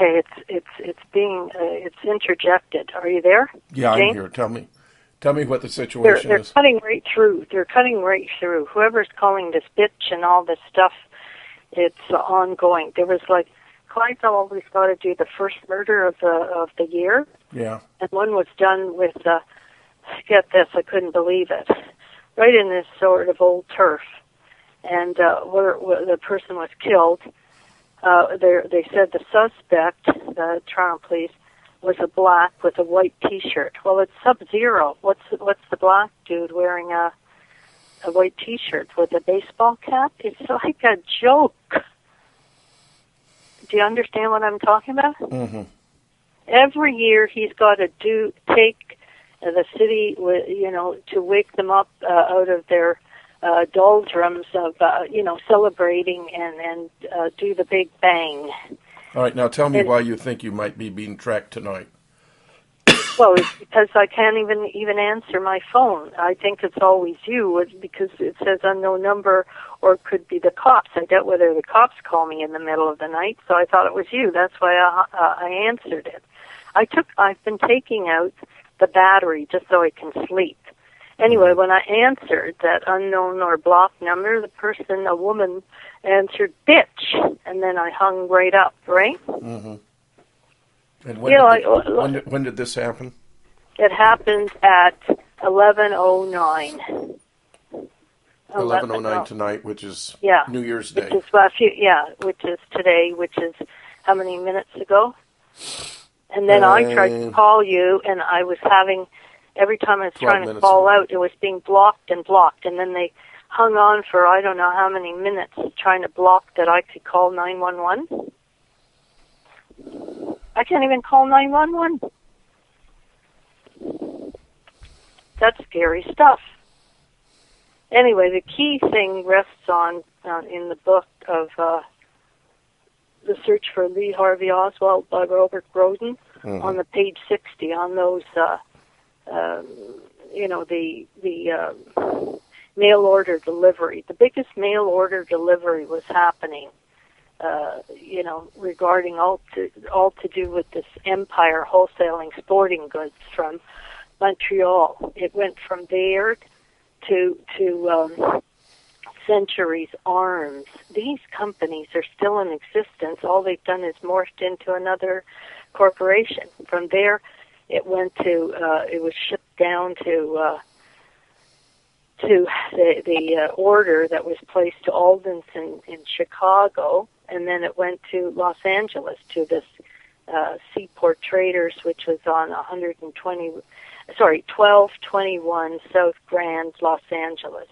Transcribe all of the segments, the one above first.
Okay, it's interjected. Are you there? Yeah, Jane? I'm here. Tell me what the situation They're is. cutting right through. They're cutting right through. Whoever's calling this bitch and all this stuff, it's ongoing. There was like, Clydesdale always got to do the first murder of the year, Yeah. and one was done with. Get this, I couldn't believe it. Right in this sort of old turf, and where the person was killed. They said the suspect, the Toronto police, was a black with a white T-shirt. Well, it's Sub-Zero. What's the black dude wearing a white T-shirt with a baseball cap? It's like a joke. Do you understand what I'm talking about? Mm-hmm. Every year he's got to take the city, to wake them up out of their doldrums of, celebrating and do the big bang. All right, now tell me why you think you might be being tracked tonight. Well, it's because I can't even answer my phone. I think it's always you because it says unknown number, or it could be the cops. I doubt whether the cops call me in the middle of the night, so I thought it was you. That's why I answered it. I've been taking out the battery just so I can sleep. Anyway, when I answered that unknown or blocked number, the person, a woman, answered bitch, and then I hung right up, right? Mm-hmm. And when did this happen? It happened at 11:09. 11:09 tonight, which is New Year's Day. Which is today, which is how many minutes ago? And then I tried to call you, and I was having, every time I was trying to call out, it was being blocked, and then they hung on for I don't know how many minutes trying to block that I could call 911. I can't even call 911. That's scary stuff. Anyway, the key thing rests on in the book of The Search for Lee Harvey Oswald by Robert Groden, on the page 60, on those, the mail order delivery. The biggest mail order delivery was happening, regarding all to do with this Empire wholesaling sporting goods from Montreal. It went from there to Centuries Arms. These companies are still in existence. All they've done is morphed into another corporation. From there, it went to it was shipped down to the order that was placed to Alden's in Chicago, and then it went to Los Angeles to this Seaport Traders, which was on 1221 South Grand, Los Angeles.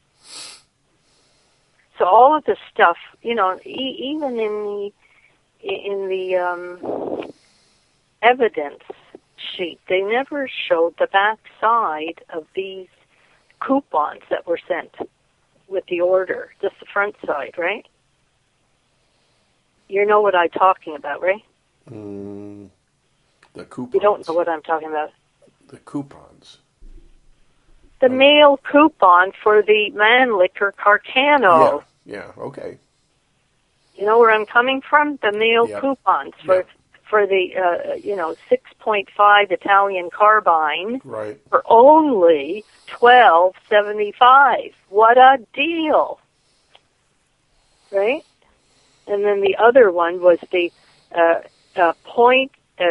So all of the stuff, even in the evidence sheet, they never showed the back side of these coupons that were sent with the order, just the front side, right? You know what I'm talking about, right? The coupons. You don't know what I'm talking about. The coupons. The mail coupon for the Mannlicher Carcano. Yeah, okay. You know where I'm coming from? The mail coupons for the 6.5 Italian carbine, right, for only $12.75. What a deal, right? And then the other one was the .38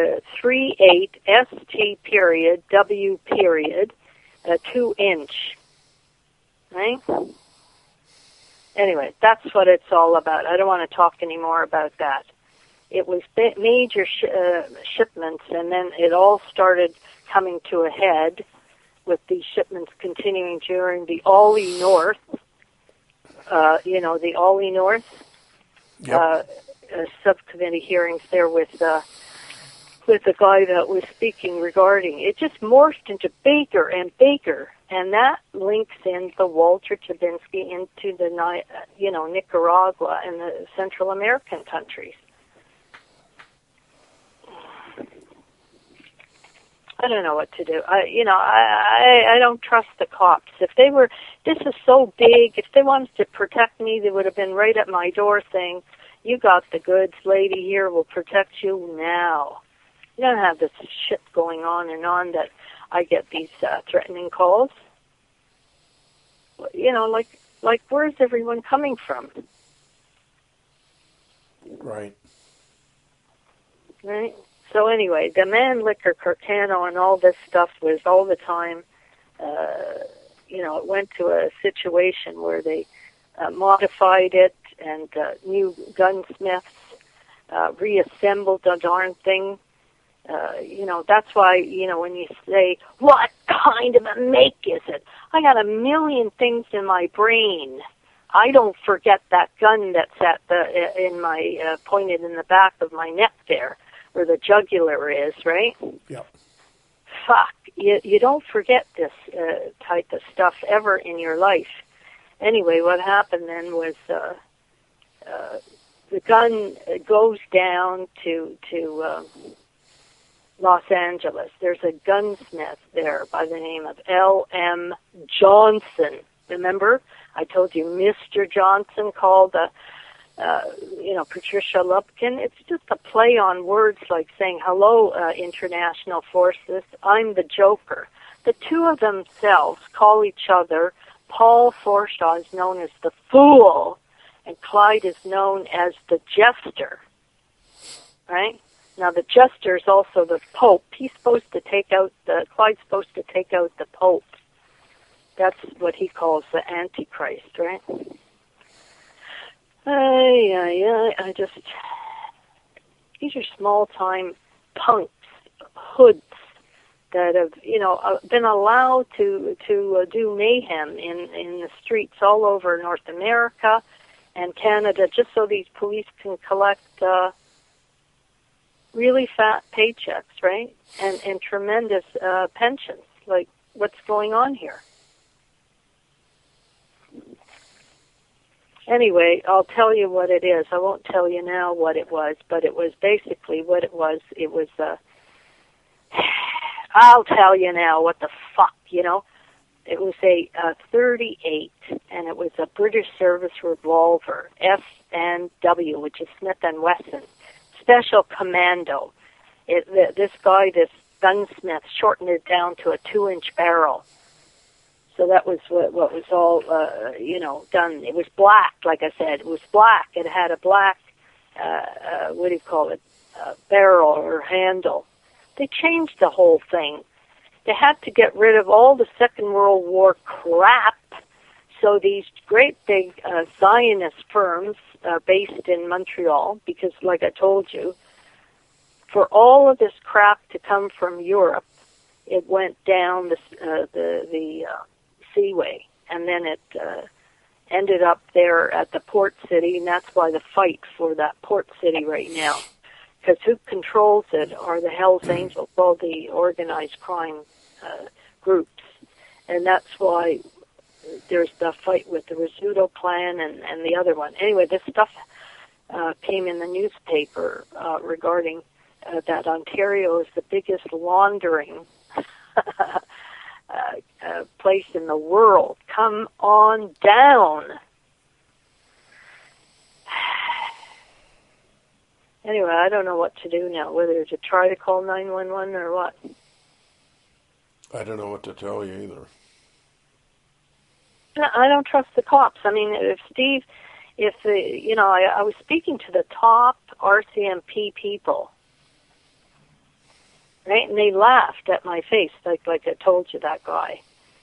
ST period W period 2-inch, right? Anyway, that's what it's all about. I don't want to talk anymore about that. It was major shipments, and then it all started coming to a head with these shipments continuing during the Ollie North, the Ollie North subcommittee hearings there with the guy that was speaking regarding. It just morphed into Baker and Baker, and that links in the Walter Chabinsky into the Nicaragua and the Central American countries. I don't know what to do. I don't trust the cops. This is so big. If they wanted to protect me, they would have been right at my door saying, You got the goods. Lady here will protect you now. You don't have this shit going on and on that I get these threatening calls. You know, like where's everyone coming from? Right. Right? So anyway, the Mannlicher Carcano and all this stuff was all the time, you know, it went to a situation where they modified it and new gunsmiths reassembled the darn thing. You know, that's why, you know, when you say, what kind of a make is it? I got a million things in my brain. I don't forget that gun that's at in my, pointed in the back of my neck there, where the jugular is, right? Yep. Fuck, you don't forget this type of stuff ever in your life. Anyway, what happened then was the gun goes down to Los Angeles. There's a gunsmith there by the name of L.M. Johnson. Remember? I told you Mr. Johnson called you know, Patricia Lupkin. It's just a play on words like saying, hello, international forces, I'm the Joker. The two of themselves call each other, Paul Forshaw is known as the Fool, and Clyde is known as the Jester. Right? Now, the Jester is also the Pope. He's supposed to take out Clyde's supposed to take out the Pope. That's what he calls the Antichrist, right? I just, these are small-time punks, hoods that have, you know, been allowed to do mayhem in the streets all over North America and Canada just so these police can collect really fat paychecks, right? And tremendous pensions. Like, what's going on here? Anyway, I'll tell you what it is. I won't tell you now what it was, but it was basically what it was. It was, I'll tell you now what the fuck, you know. It was a 38, and it was a British Service revolver, S&W, which is Smith & Wesson, Special Commando. This gunsmith, shortened it down to a 2-inch barrel. So that was what was all, you know, done. It was black, like I said. It was black. It had a black, what do you call it, barrel or handle. They changed the whole thing. They had to get rid of all the Second World War crap. So these great big Zionist firms based in Montreal, because like I told you, for all of this crap to come from Europe, it went down the seaway, and then it ended up there at the port city, and that's why the fight for that port city right now. Because who controls it are the Hells Angels, all the organized crime groups, and that's why there's the fight with the Rizzuto clan and the other one. Anyway, this stuff came in the newspaper regarding that Ontario is the biggest laundering place in the world. Come on down. Anyway, I don't know what to do now, whether to try to call 911 or what. I don't know what to tell you either. I don't trust the cops. I mean, you know, I was speaking to the top RCMP people, right? And they laughed at my face, like I told you, that guy,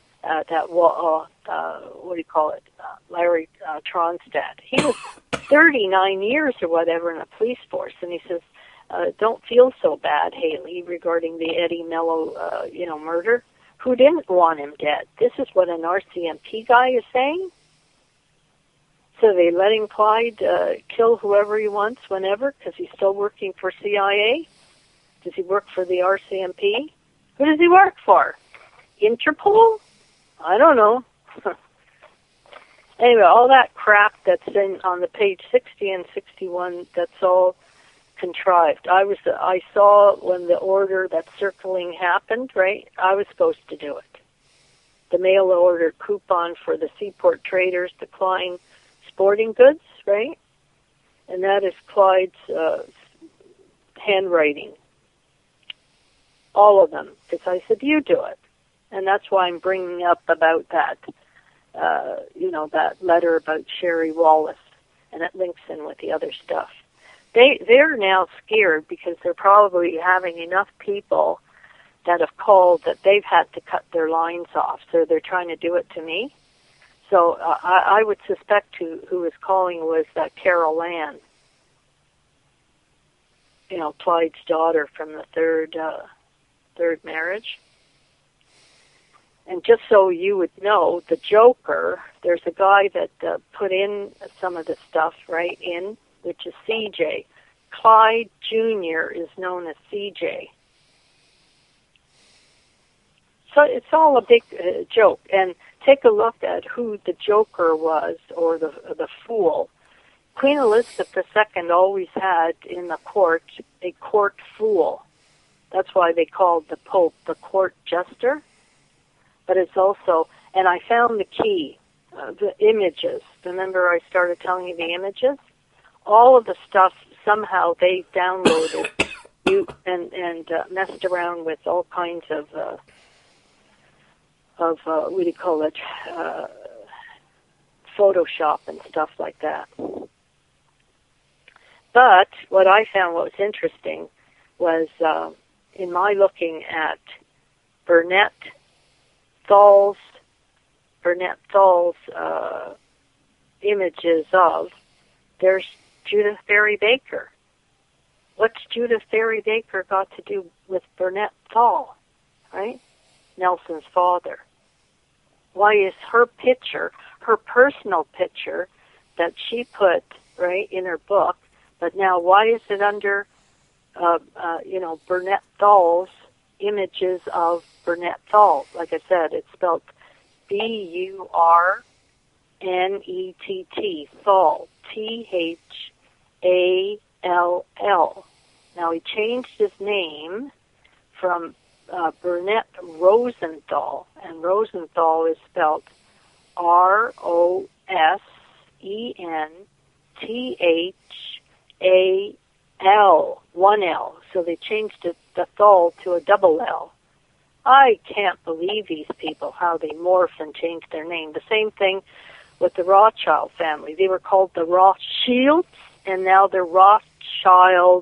what do you call it, Larry Tronstad. He was 39 years or whatever in the police force, and he says, don't feel so bad, Haley, regarding the Eddie Mello, you know, murder. Who didn't want him dead? This is what an RCMP guy is saying? So they letting Clyde kill whoever he wants whenever because he's still working for CIA? Does he work for the RCMP? Who does he work for? Interpol? I don't know. Anyway, all that crap that's on the page 60 and 61, that's all contrived. I saw when the order that's circling happened, right? I was supposed to do it. The mail order coupon for the Seaport Traders Decline Sporting Goods, right? and that is Clyde's handwriting. All of them, because I said, you do it. And that's why I'm bringing up about that, that letter about Sherry Wallace, and it links in with the other stuff. They're now scared because they're probably having enough people that have called that they've had to cut their lines off, so they're trying to do it to me. So I would suspect who was calling was Carol Ann, Clyde's daughter from the third marriage. And just so you would know, the Joker, there's a guy that put in some of the stuff which is CJ. Clyde Jr. is known as CJ. So it's all a big joke. And take a look at who the Joker was, or the fool. Queen Elizabeth II always had in the court a court fool. That's why they called the Pope the court jester. But it's also, and I found the key, the images. Remember I started telling you the images? All of the stuff, somehow they downloaded and messed around with all kinds of what do you call it, Photoshop and stuff like that. But what I found, what was interesting, was in my looking at Burnett Thall's images of, there's Judith Barry Baker. What's Judith Barry Baker got to do with Burnett Thall, right? Nelson's father. Why is her picture, her personal picture that she put, in her book, but now why is it under, Burnett Thall's images of Burnett Thall? Like I said, it's spelled B-U-R-N-E-T-T, Thall, T-H-A-L-L. Now, he changed his name from Burnett Rosenthal, and Rosenthal is spelled R-O-S-E-N-T-H-A-L, one L. So they changed the Thal to a double L. I can't believe these people, how they morph and change their name. The same thing with the Rothschild family. They were called the Rothschilds, and now they're Rothschild.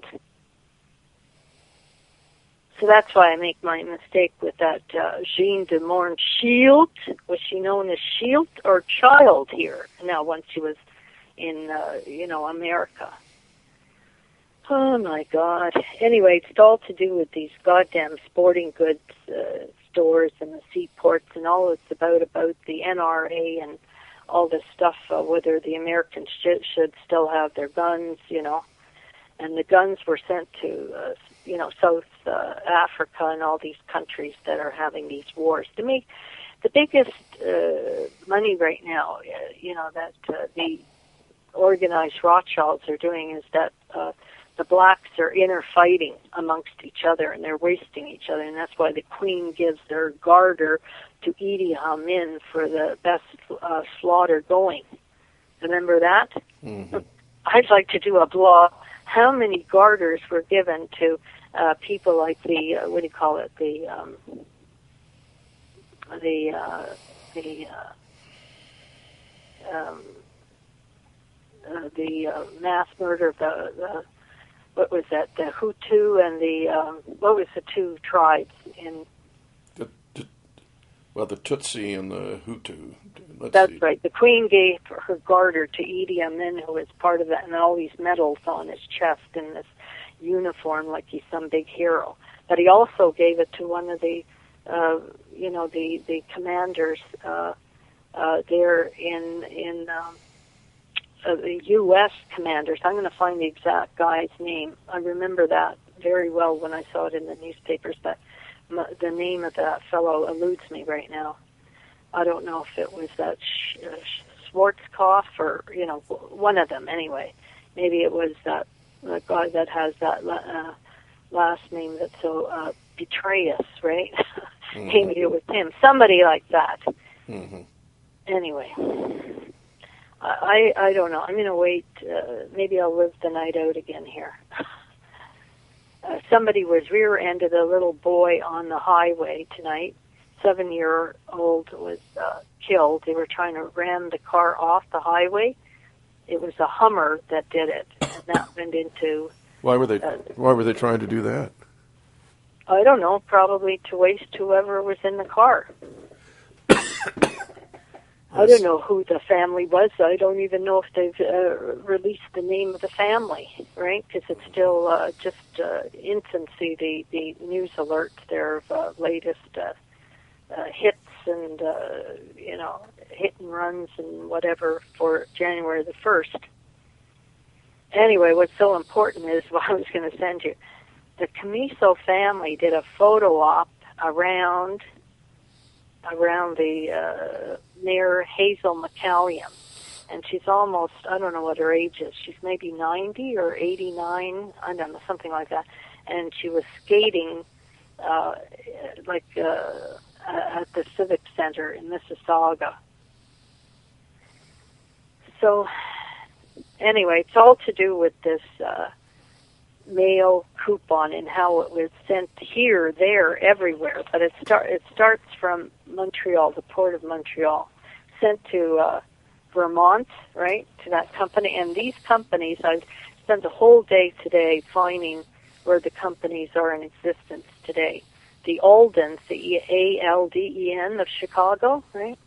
So that's why I make my mistake with that Jeanne de Mohrenschildt. Was she known as Shield or Child here? Now, once she was in, America. Oh, my God. Anyway, it's all to do with these goddamn sporting goods stores and the seaports and all it's about the NRA and all this stuff, whether the Americans should still have their guns, And the guns were sent to, South Africa and all these countries that are having these wars. To me, the biggest money right now, that the organized Rothschilds are doing is that the blacks are fighting amongst each other, and they're wasting each other, and that's why the Queen gives their garter to Idi Amin for the best slaughter going. Remember that? Mm-hmm. I'd like to do a blog. How many garters were given to people like the mass murder of the what was that, the Hutu and the what was the two tribes in the Tutsi and the Hutu. That's right. The Queen gave her garter to Idi Amin, who was part of that, and all these medals on his chest and this uniform like he's some big hero. But he also gave it to one of the, the commanders there in the U.S. commanders. I'm going to find the exact guy's name. I remember that very well when I saw it in the newspapers, but the name of that fellow eludes me right now. I don't know if it was that Schwarzkopf or, one of them anyway. Maybe it was that guy that has that last name that's so Petraeus, right? Mm-hmm. Maybe it was him. Somebody like that. Mm-hmm. Anyway, I don't know. I'm going to wait. Maybe I'll live the night out again here. Somebody was rear-ended a little boy on the highway tonight. 7-year-old was killed. They were trying to ram the car off the highway. It was a Hummer that did it, and that went into... Why were they trying to do that? I don't know, probably to waste whoever was in the car. I don't know who the family was. I don't even know if they've released the name of the family, right? Because it's still just infancy, the news alerts, their latest hits and, hit and runs and whatever for January the 1st. Anyway, what's so important is what I was going to send you. The Camiso family did a photo op around the near Hazel McCallion, and she's almost, I don't know what her age is, she's maybe 90 or 89, I don't know, something like that, and she was skating at the Civic Center in Mississauga. So anyway, it's all to do with this mail coupon and how it was sent here, there, everywhere. But it starts from Montreal, the Port of Montreal, sent to Vermont, right, to that company. And these companies, I've spent the whole day today finding where the companies are in existence today. The Aldens, the ALDEN of Chicago, right?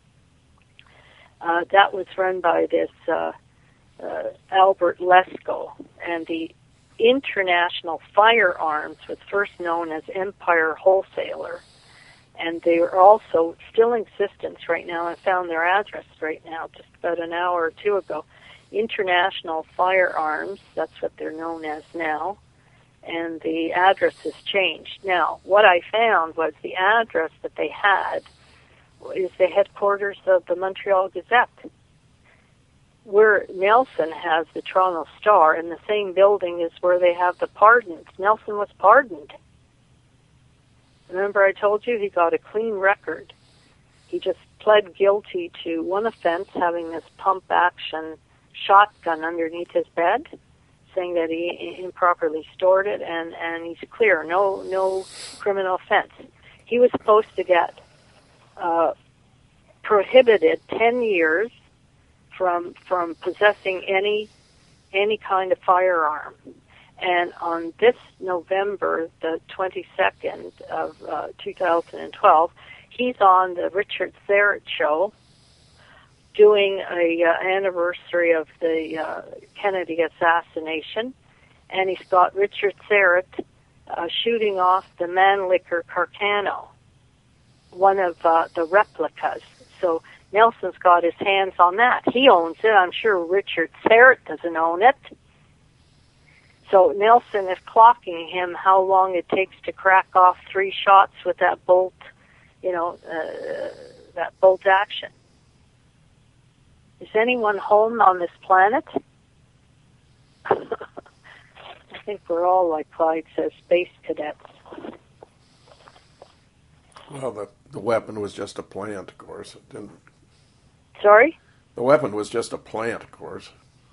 That was run by this Albert Lesko, and the International Firearms was first known as Empire Wholesaler, and they are also still in existence right now. I found their address right now just about an hour or two ago. International Firearms, that's what they're known as now, and the address has changed. Now, what I found was the address that they had is the headquarters of the Montreal Gazette, where Nelson has the Toronto Star, in the same building is where they have the pardons. Nelson was pardoned. Remember I told you he got a clean record. He just pled guilty to one offense, having this pump-action shotgun underneath his bed, saying that he improperly stored it, and he's clear, no criminal offense. He was supposed to get prohibited 10 years from possessing any kind of firearm. And on this November, the 22nd of 2012, he's on the Richard Syrett show doing a anniversary of the Kennedy assassination, and he's got Richard Syrett shooting off the Mannlicher Carcano, one of the replicas. So Nelson's got his hands on that. He owns it. I'm sure Richard Syrett doesn't own it. So Nelson is clocking him how long it takes to crack off 3 shots with that bolt, that bolt action. Is anyone home on this planet? I think we're all, like Clyde says, space cadets. Well, the weapon was just a plant, of course. It didn't. Sorry? The weapon was just a plant, of course.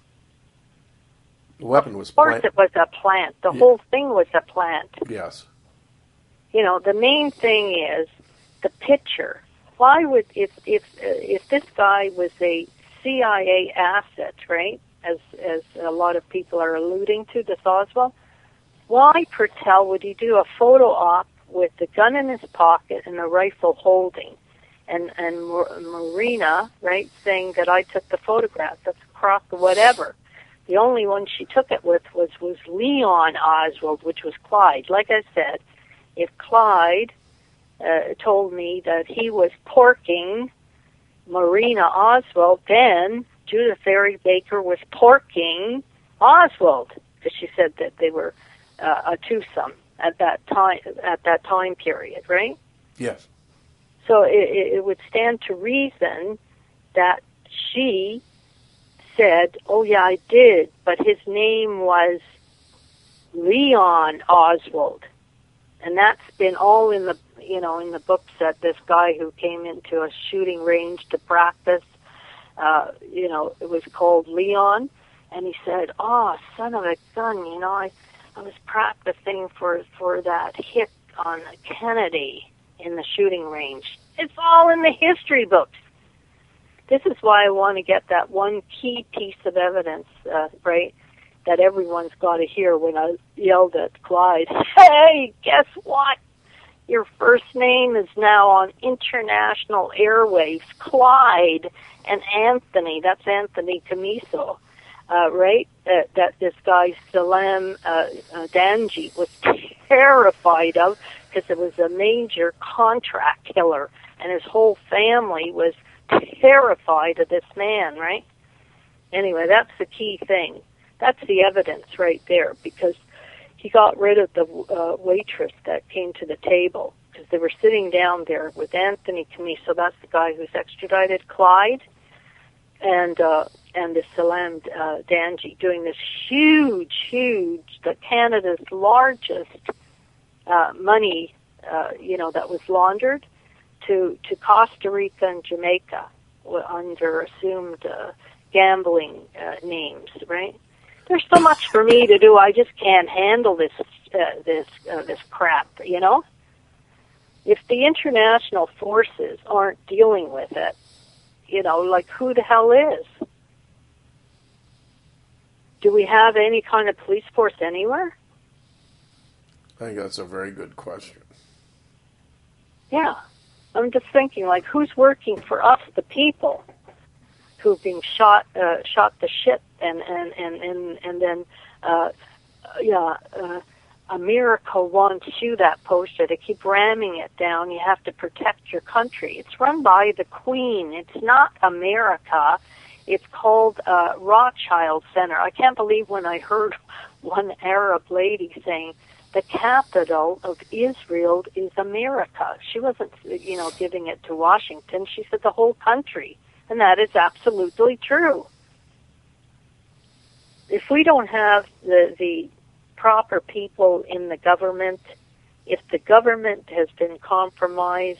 The weapon was Of course it was a plant. The whole thing was a plant. Yes. The main thing is the picture. Why would, if this guy was a CIA asset, right, as a lot of people are alluding to, this Oswald, why, per tell, would he do a photo op with the gun in his pocket and the rifle holding? And Marina, right, saying that I took the photograph, that's a crock or whatever. The only one she took it with was Leon Oswald, which was Clyde. Like I said, if Clyde told me that he was porking Marina Oswald, then Judith Ferry Baker was porking Oswald, because she said that they were a twosome at that time period, right? Yes. So it would stand to reason that she said, "Oh yeah, I did," but his name was Leon Oswald, and that's been all in the in the books that this guy who came into a shooting range to practice it was called Leon, and he said, "Oh, son of a gun, I was practicing for that hit on Kennedy in the shooting range." It's all in the history books. This is why I want to get that one key piece of evidence, right, that everyone's got to hear when I yelled at Clyde, "Hey, guess what? Your first name is now on international airwaves, Clyde and Anthony." That's Anthony Camiso, right? That this guy Salam Danji was terrified of, because it was a major contract killer, and his whole family was terrified of this man, right? Anyway, that's the key thing. That's the evidence right there, because he got rid of the waitress that came to the table, because they were sitting down there with Anthony Camiso. That's the guy who's extradited Clyde, and the Salam Danji, doing this huge, Canada's largest money, that was laundered to Costa Rica and Jamaica under assumed gambling names, right? There's so much for me to do. I just can't handle this crap, If the international forces aren't dealing with it, like who the hell is? Do we have any kind of police force anywhere? I think that's a very good question. Yeah. I'm just thinking, like, who's working for us, the people, who've been shot to shit, and then America wants you, that poster. They keep ramming it down. You have to protect your country. It's run by the Queen. It's not America. It's called Rothschild Center. I can't believe when I heard one Arab lady saying the capital of Israel is America. She wasn't, giving it to Washington. She said the whole country. And that is absolutely true. If we don't have the proper people in the government, if the government has been compromised,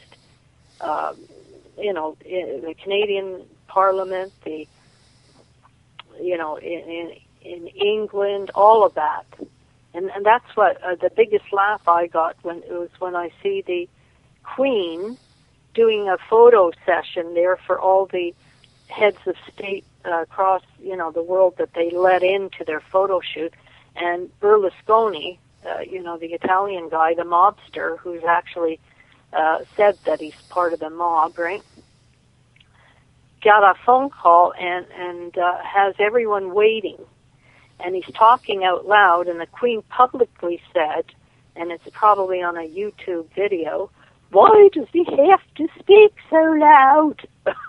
in the Canadian Parliament, in England, all of that. And that's what the biggest laugh I got when I see the Queen doing a photo session there for all the heads of state across the world that they let into their photo shoot, and Berlusconi, the Italian guy, the mobster, who's actually said that he's part of the mob, right? Got a phone call and has everyone waiting. And he's talking out loud, and the Queen publicly said, and it's probably on a YouTube video, "Why does he have to speak so loud?"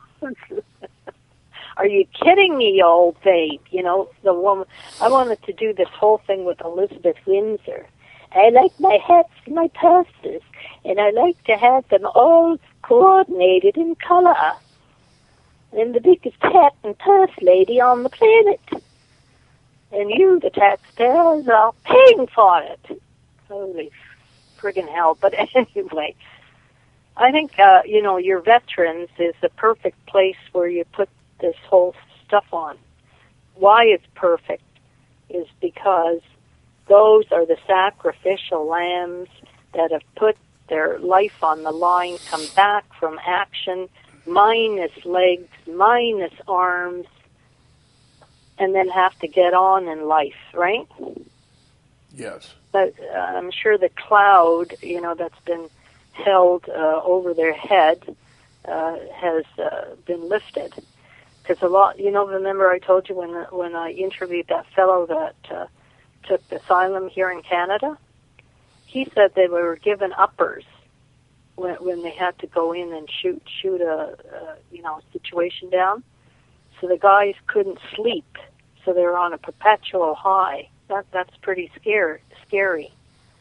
Are you kidding me, you old babe? The woman. I wanted to do this whole thing with Elizabeth Windsor. I like my hats and my purses, and I like to have them all coordinated in color. I'm the biggest hat and purse lady on the planet. And you, the taxpayers, are paying for it. Holy friggin' hell. But anyway, I think, your veterans is the perfect place where you put this whole stuff on. Why it's perfect is because those are the sacrificial lambs that have put their life on the line, come back from action, minus legs, minus arms, and then have to get on in life, right? Yes. But I'm sure the cloud, that's been held over their head has been lifted. Because a lot, remember I told you when I interviewed that fellow that took asylum here in Canada? He said they were given uppers when they had to go in and shoot a situation down. So the guys couldn't sleep, so they were on a perpetual high. That's pretty scary.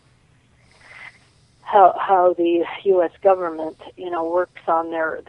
How the U.S. government, works on their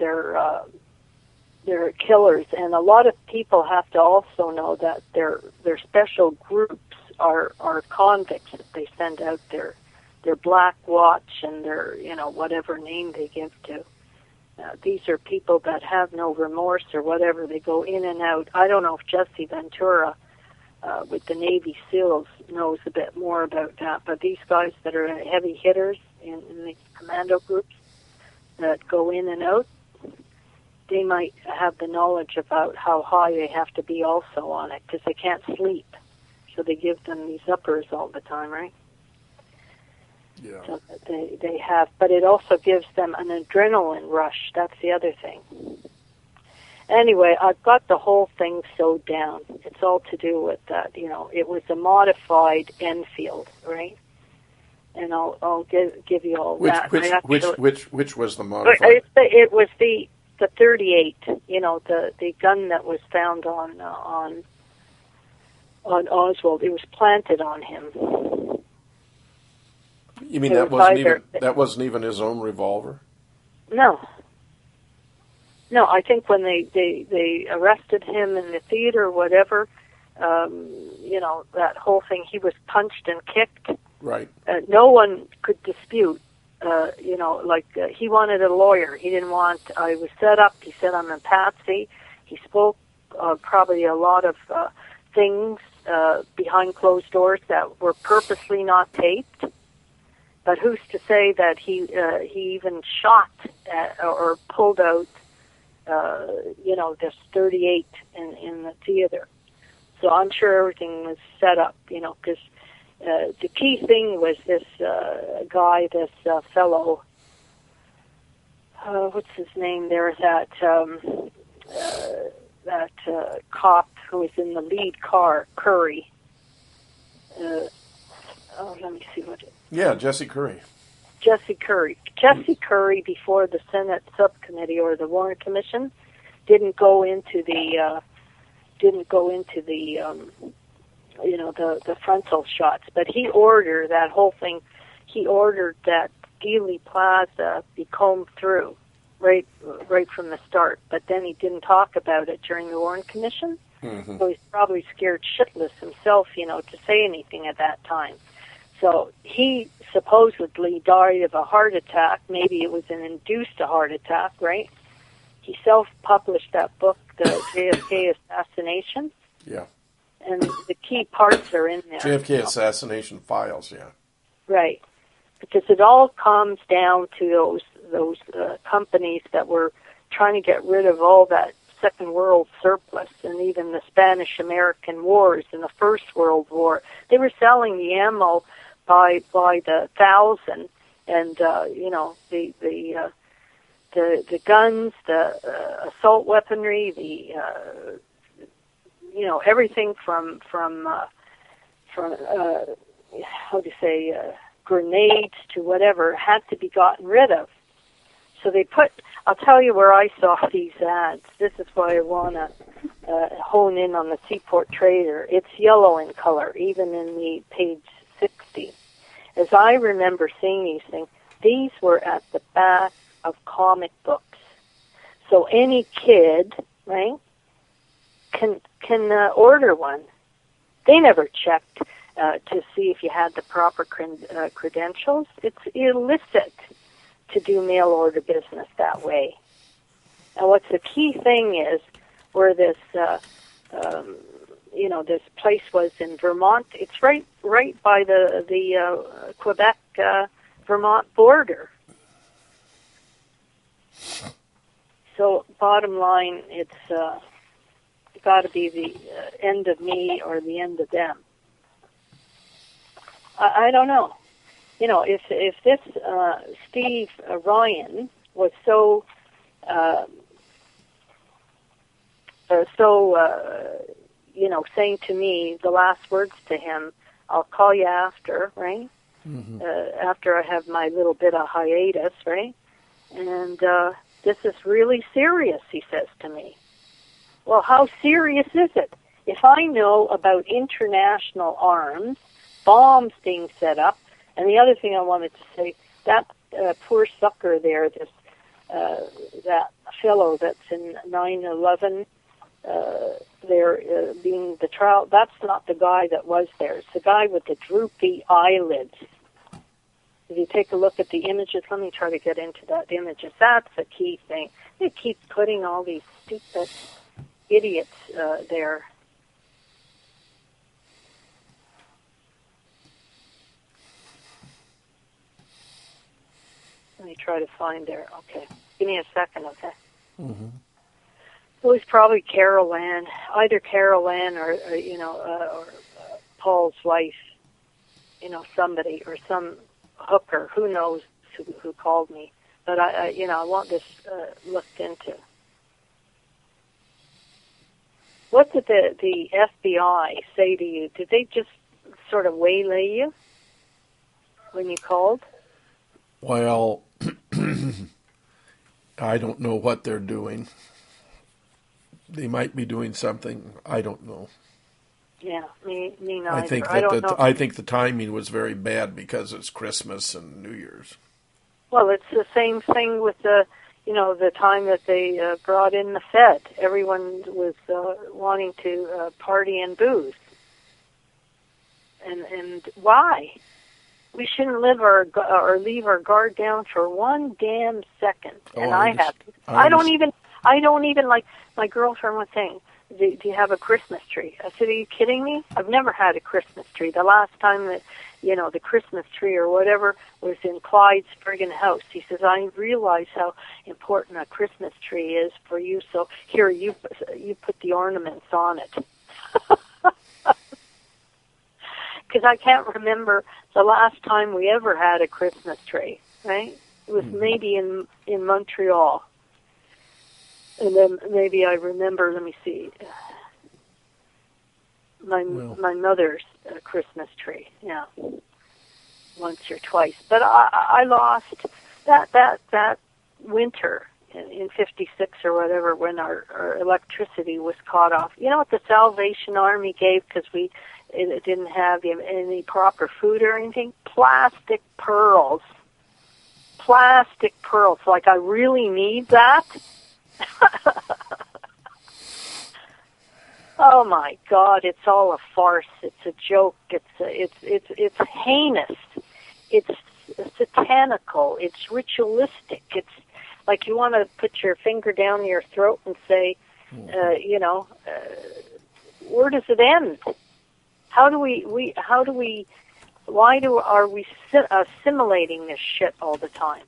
killers, and a lot of people have to also know that their special groups are convicts that they send out their Black Watch and their whatever name they give to. these are people that have no remorse or whatever. They go in and out. I don't know if Jesse Ventura with the Navy SEALs knows a bit more about that, but these guys that are heavy hitters in the commando groups that go in and out, they might have the knowledge about how high they have to be also on it, because they can't sleep. So they give them these uppers all the time, right? Yeah. So they have, but it also gives them an adrenaline rush. That's the other thing. Anyway, I've got the whole thing sewed down. It's all to do with that. It was a modified Enfield, right? And I'll give you all that. Which was the modified? It was the 38. The gun that was found on Oswald. It was planted on him. You mean that wasn't even his own revolver? No, I think when they arrested him in the theater or whatever, that whole thing, he was punched and kicked. Right. No one could dispute, he wanted a lawyer. He didn't want, I was set up. He said, I'm a patsy. He spoke probably a lot of things behind closed doors that were purposely not taped. But who's to say that he even shot or pulled out, this 38 in the theater? So I'm sure everything was set up, because the key thing was this guy, this fellow, what's his name there, that cop who was in the lead car, Curry. Let me see what it is. Yeah, Jesse Curry. Jesse Curry, before the Senate subcommittee or the Warren Commission, didn't go into the frontal shots, but he ordered that whole thing. He ordered that Dealey Plaza be combed through right from the start, but then he didn't talk about it during the Warren Commission. Mm-hmm. So he's probably scared shitless himself, to say anything at that time. So he supposedly died of a heart attack. Maybe it was an induced heart attack, right? He self-published that book, The JFK Assassination. Yeah. And the key parts are in there. JFK Assassination Files, yeah. Right. Because it all comes down to those companies that were trying to get rid of all that Second World surplus, and even the Spanish-American Wars and the First World War. They were selling the ammo by the thousand, and the guns, the assault weaponry, the everything from grenades to whatever had to be gotten rid of. So I'll tell you where I saw these ads. This is why I want to hone in on the Seaport Trader. It's yellow in color, even in the page 60. As I remember seeing these things, these were at the back of comic books. So any kid, right, can order one. They never checked to see if you had the proper credentials. It's illicit to do mail order business that way. And what's the key thing is where this this place was in Vermont. It's right by the Quebec Vermont border. So bottom line, it's got to be the end of me or the end of them. I don't know. If this Steve Ryan was so saying to me the last words to him, I'll call you after, right? Mm-hmm. After I have my little bit of hiatus, right? And this is really serious, he says to me. Well, how serious is it? If I know about international arms, bombs being set up, and the other thing I wanted to say, that poor sucker there, that fellow that's in 9/11, being the trial, that's not the guy that was there. It's the guy with the droopy eyelids. If you take a look at the images, let me try to get into that images. That's the key thing. They keep putting all these stupid idiots there. Let me try to find there. Okay. Give me a second, okay? Mm-hmm. It was probably Carol Ann, either Carol Ann or Paul's wife, somebody or some hooker, who knows who called me. But I want this looked into. What did the FBI say to you? Did they just sort of waylay you when you called? Well, I don't know what they're doing. They might be doing something. I don't know. Yeah, me neither. I think I think the timing was very bad because it's Christmas and New Year's. Well, it's the same thing with the time that they brought in the Fed. Everyone was wanting to party and booze. And why? We shouldn't leave our guard down for one damn second. Oh, and I don't even like, my girlfriend was saying, do you have a Christmas tree? I said, are you kidding me? I've never had a Christmas tree. The last time that, the Christmas tree or whatever was in Clyde's friggin' house. He says, I realize how important a Christmas tree is for you, so here, you put the ornaments on it. Because I can't remember the last time we ever had a Christmas tree, right? It was maybe in Montreal. And then maybe I remember, let me see, my mother's Christmas tree, yeah, once or twice. But I lost that winter in 56 or whatever when our electricity was cut off. You know what the Salvation Army gave because it didn't have any proper food or anything? Plastic pearls. Like, I really need that? Oh my God! It's all a farce. It's a joke. It's heinous. It's satanical. It's ritualistic. It's like you want to put your finger down your throat and say, where does it end? Are we assimilating this shit all the time?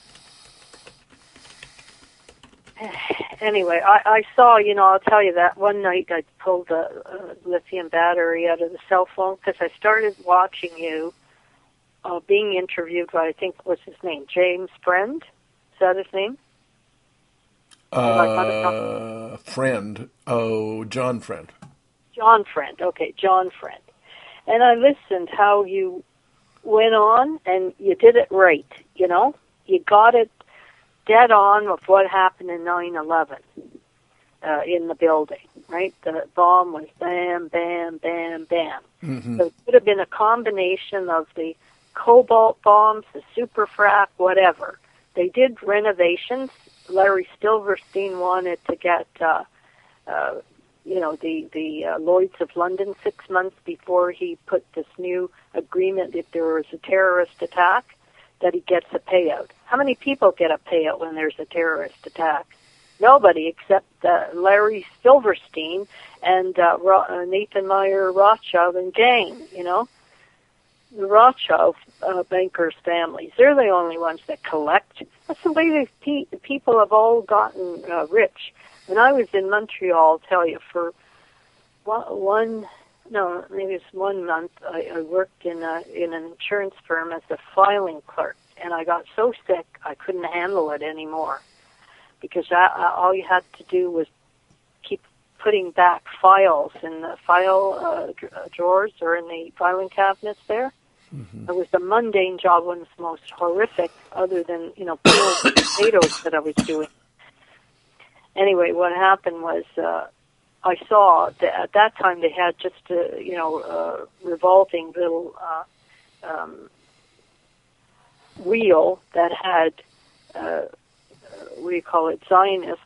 Anyway, I saw, I'll tell you that one night I pulled the lithium battery out of the cell phone because I started watching you being interviewed by, I think, what's his name? James Friend? Is that his name? Friend. Oh, John Friend. John Friend. Okay, John Friend. And I listened how you went on and you did it right, You got it dead on with what happened in 9/11 in the building, right? The bomb was bam, bam, bam, bam. Mm-hmm. So it could have been a combination of the cobalt bombs, the superfrac, whatever. They did renovations. Larry Silverstein wanted to get, the Lloyds of London 6 months before he put this new agreement if there was a terrorist attack, that he gets a payout. How many people get a payout when there's a terrorist attack? Nobody except Larry Silverstein and Nathan Meyer Rothschild and gang, The Rothschild bankers' families, they're the only ones that collect. That's the way these people have all gotten rich. When I was in Montreal, I'll tell you, for maybe it's 1 month, I worked in an insurance firm as a filing clerk, and I got so sick I couldn't handle it anymore because all you had to do was keep putting back files in the file drawers or in the filing cabinets there. Mm-hmm. It was a mundane job, one of the most horrific, other than, peeling potatoes that I was doing. Anyway, what happened was I saw that at that time they had just a revolving little wheel that had Zionist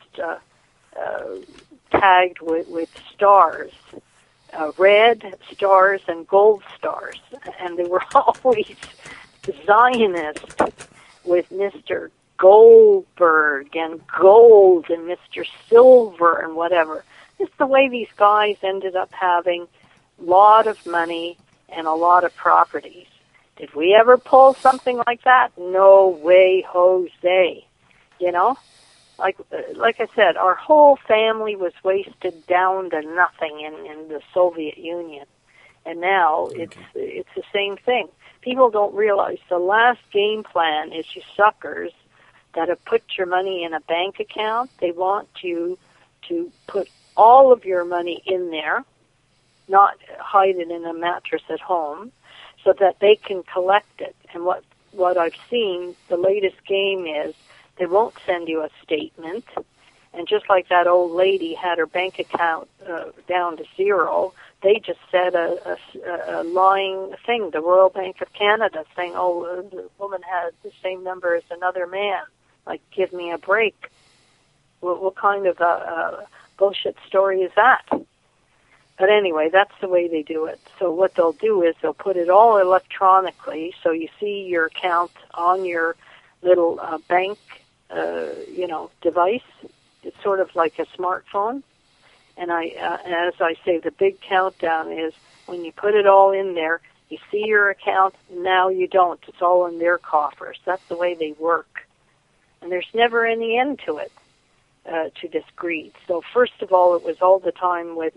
tagged with stars, red stars and gold stars, and they were always Zionist with Mr. Goldberg and Gold and Mr. Silver and whatever. It's the way these guys ended up having a lot of money and a lot of properties. Did we ever pull something like that? No way, Jose. You know? Like I said, our whole family was wasted down to nothing in the Soviet Union. And now it's the same thing. People don't realize the last game plan is you suckers that have put your money in a bank account. They want you to put all of your money in there, not hide it in a mattress at home, so that they can collect it. And what I've seen, the latest game is they won't send you a statement. And just like that old lady had her bank account down to zero, they just said a lying thing, the Royal Bank of Canada, saying, oh, the woman had the same number as another man. Like, give me a break. What kind of bullshit story is that? But anyway, that's the way they do it. So what they'll do is they'll put it all electronically, so you see your account on your little bank, device. It's sort of like a smartphone. And as I say, the big countdown is when you put it all in there, you see your account, now you don't. It's all in their coffers. That's the way they work. And there's never any end to it, to this greed. So first of all, it was all the time with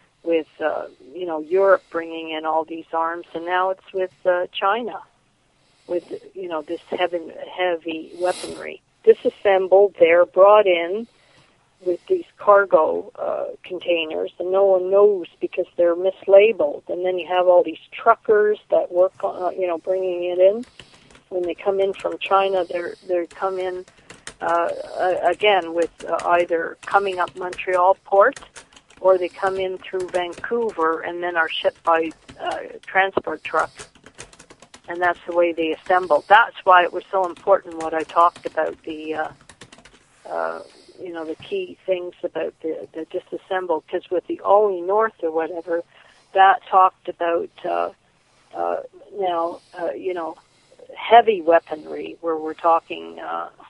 Europe bringing in all these arms, and now it's with China, with, this heavy weaponry. Disassembled there, brought in with these cargo containers, and no one knows because they're mislabeled. And then you have all these truckers that work on, bringing it in. When they come in from China, they come in again with either coming up Montreal port, or they come in through Vancouver and then are shipped by transport truck. And that's the way they assemble. That's why it was so important what I talked about, the key things about the disassemble, because with the Ollie North or whatever, that talked about heavy weaponry, where we're talking,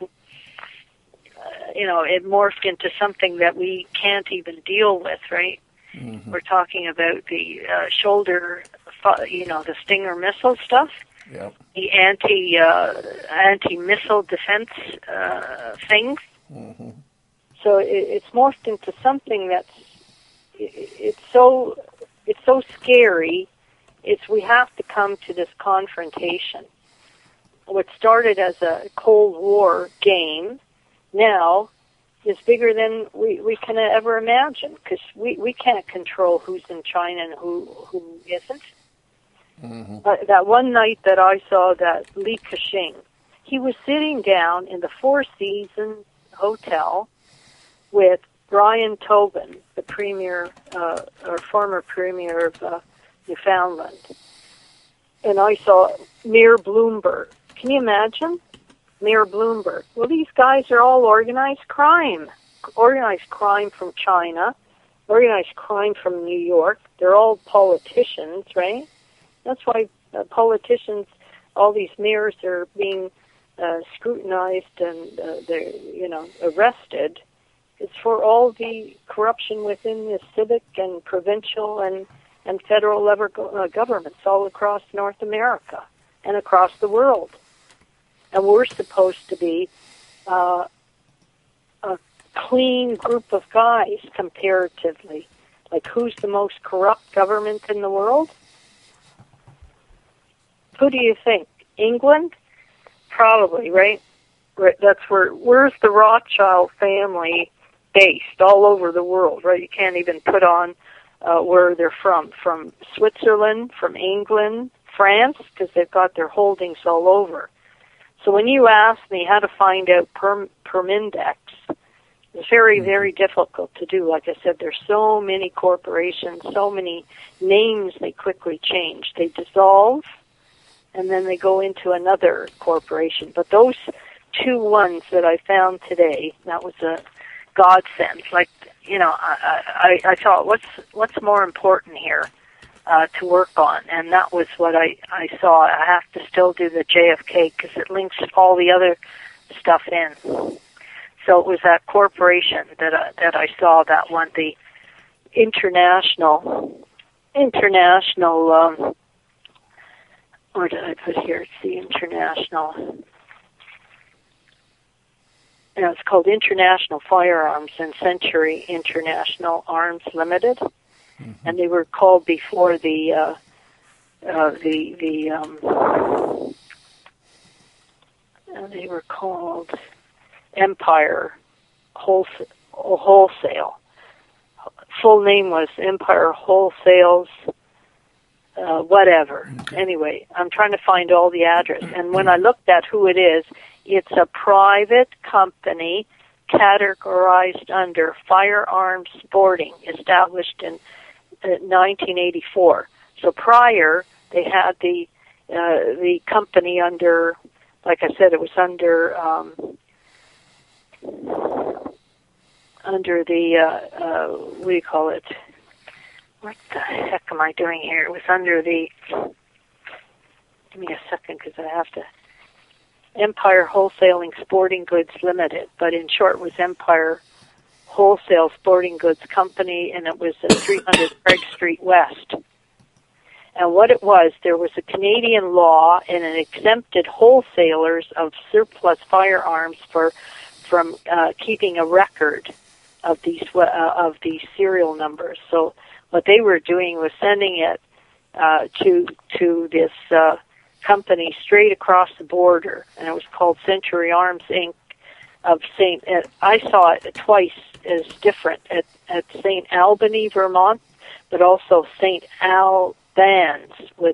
it morphed into something that we can't even deal with, right? Mm-hmm. We're talking about the shoulder, the Stinger missile stuff. Yep. The anti-missile defense things. Mm-hmm. So it's morphed into something it's so scary. We have to come to this confrontation. What started as a Cold War game now is bigger than we can ever imagine, because we can't control who's in China and who isn't. Mm-hmm. That one night that I saw that Li Ka-shing, he was sitting down in the Four Seasons Hotel with Brian Tobin, the premier, or former premier of Newfoundland. And I saw Mayor Bloomberg. Can you imagine? Mayor Bloomberg. Well, these guys are all organized crime. Organized crime from China, organized crime from New York. They're all politicians, right? That's why politicians, all these mayors are being scrutinized and they're, arrested. It's for all the corruption within the civic and provincial and federal level governments all across North America and across the world. And we're supposed to be a clean group of guys comparatively. Like, who's the most corrupt government in the world? Who do you think? England? Probably, right? That's where's the Rothschild family based? All over the world, right? You can't even put on where they're from Switzerland, from England, France, because they've got their holdings all over. So when you ask me how to find out Permindex, it's very, very difficult to do. Like I said, there's so many corporations, so many names they quickly change. They dissolve, and then they go into another corporation. But those two ones that I found today, that was a godsend. Like, I thought, what's more important here? to work on, and that was what I saw. I have to still do the JFK because it links all the other stuff in. So it was that corporation that I saw, that one, the international. Where did I put here? It's the international. It's called International Firearms and Century International Arms Limited, mm-hmm. and they were called before they were called Empire Wholesale. Full name was Empire Wholesales. Whatever. Okay. Anyway, I'm trying to find all the address, and when I looked at who it is, it's a private company categorized under Firearms Sporting, established in 1984. So prior, they had the company under, like I said, it was under the what do you call it? What the heck am I doing here? It was under the. Give me a second, because I have to. Empire Wholesaling Sporting Goods Limited, but in short was Empire Wholesale Sporting Goods Company, and it was at 300 Craig Street West. And what it was, there was a Canadian law, and it exempted wholesalers of surplus firearms from keeping a record of these serial numbers. So what they were doing was sending it to this company straight across the border, and it was called Century Arms Inc. of St. I saw it twice as different at St. Albany, Vermont, but also St. Albans with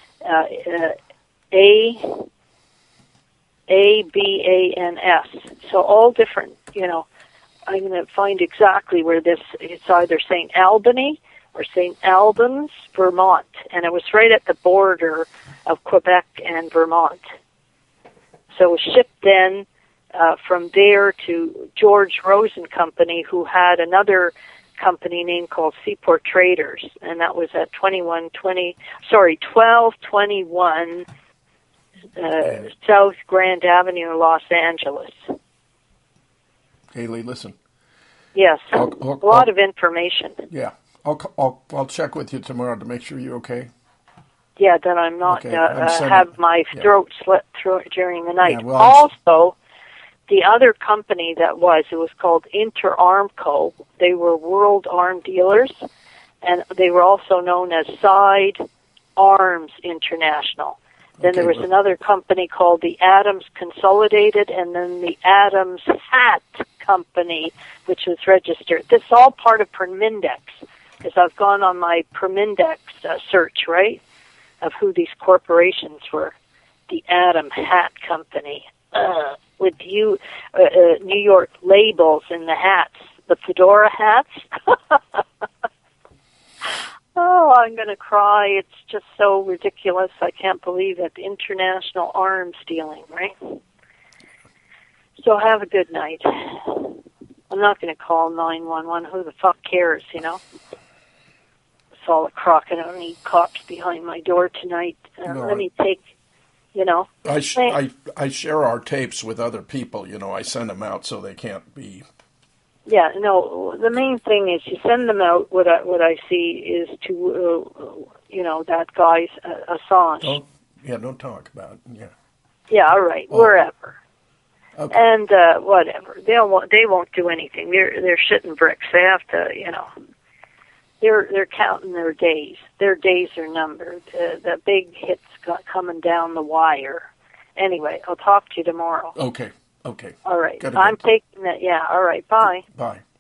ABANS. So all different. I'm going to find exactly where it's either St. Albany or St. Albans, Vermont, and it was right at the border of Quebec and Vermont. So it was shipped then from there to George Rosen Company, who had another company name called Seaport Traders, and that was at 1221 South Grand Avenue, Los Angeles. Haley, listen. Yes, a lot of information. Yeah, I'll check with you tomorrow to make sure you're okay. Yeah, that I'm not have my throat slit through during the night. Yeah, well, also, the other company it was called Inter-Armco. They were world arm dealers, and they were also known as Side Arms International. Then there was another company called the Adams Consolidated, and then the Adams Hat Company, which was registered. This is all part of Permindex, because I've gone on my Permindex search, right, of who these corporations were. The Adam Hat Company, with New York labels in the hats, the fedora hats. Oh, I'm going to cry. It's just so ridiculous. I can't believe that. International arms dealing, right? So have a good night. I'm not going to call 911. Who the fuck cares, Saw a crock, and I don't need cops behind my door tonight. Let me take, I share our tapes with other people. I send them out so they can't be. Yeah, no. The main thing is you send them out. What I see is to, that guy's Assange. Don't talk about it. Yeah. Yeah. All right. Wherever. Okay. And whatever. They won't do anything. They're shitting bricks. They have to. They're counting their days. Their days are numbered. The big hits coming down the wire. Anyway, I'll talk to you tomorrow. Okay. All right. I'm taking that. Yeah. All right. Bye. Bye.